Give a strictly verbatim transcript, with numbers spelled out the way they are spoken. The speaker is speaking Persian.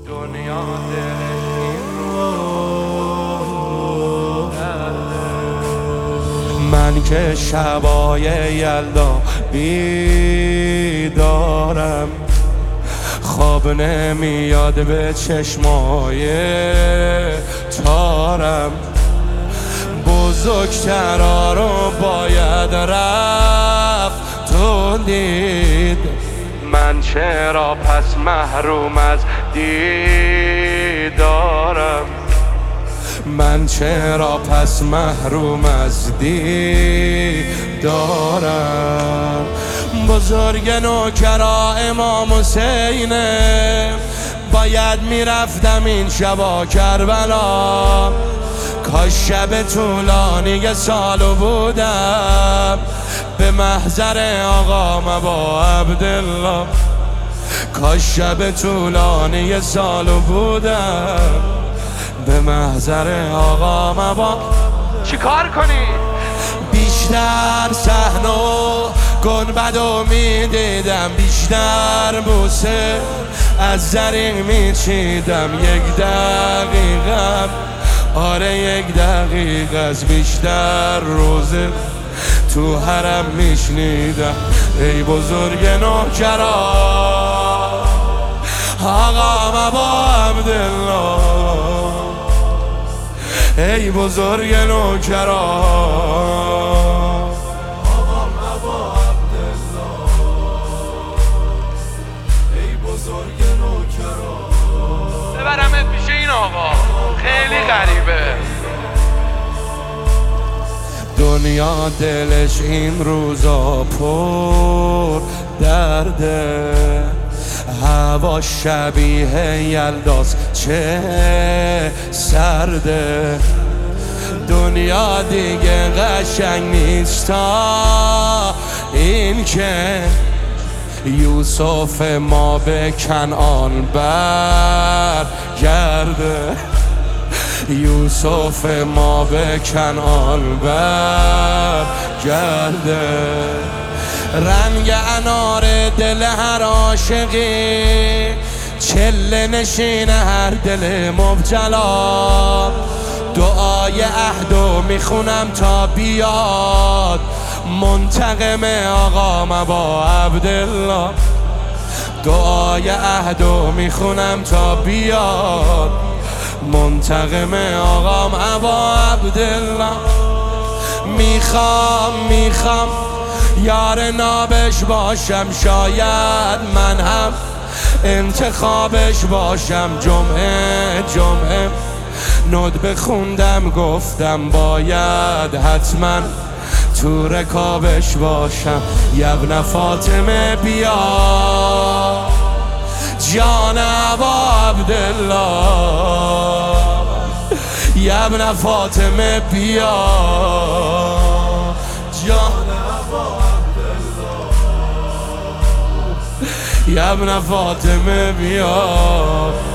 دنیا دلش این رو درده. من که شبای یلدا بیدارم، خواب نمیاد به چشمای تارم. بزرگترا رو باید رفت تو دید، من چرا پس محروم از دیدارم؟ من چرا پس محروم از دیدارم؟ بزرگ نوکرا امام حسینه، باید میرفتم این شبا کربلا. کاش شب طولانی سالو بودم به محضر آقا مبا عبدالله. کاش شب طولانی سالو بودم به محضر آقا مبا. چی کار کنی؟ بیشتر صحنه گنبدو میدیدم، بیشتر بوسه از زرین میچیدم. یک دقیقه، آره یک دقیقه از بیشتر روزه تو حرم میشنیدم. ای بزرگ نوکرا آقا مبا عبدالله، ای بزرگ نوکرا آقا مبا عبدالله، ای بزرگ نوکرا. ببرمت پیش این آقا، خیلی غریبه. دنیا دلش این روزا پر درده، هوا شبیه یلداست چه سرده. دنیا دیگه قشنگ نیست تا این که یوسف ما به کنعان برگرده. یوسف ما به کنعان برگرده. رنگ انار دل هر عاشقی، چله نشین هر دل مبتلا. دعای عهدو میخونم تا بیاد منتقم آقا مبا عبدالله. دعای عهدو میخونم تا بیاد منتقم آقا مبا عبدالله. میخوام میخوام یار نابش باشم، شاید من هم انتخابش باشم. جمعه جمعه نود بخوندم، گفتم باید حتما تو رکابش باشم. یبن فاطمه بیا جان ابا عبدالله، یبن فاطمه بیا جان ابا عبدالله، یبن فاطمه بیا.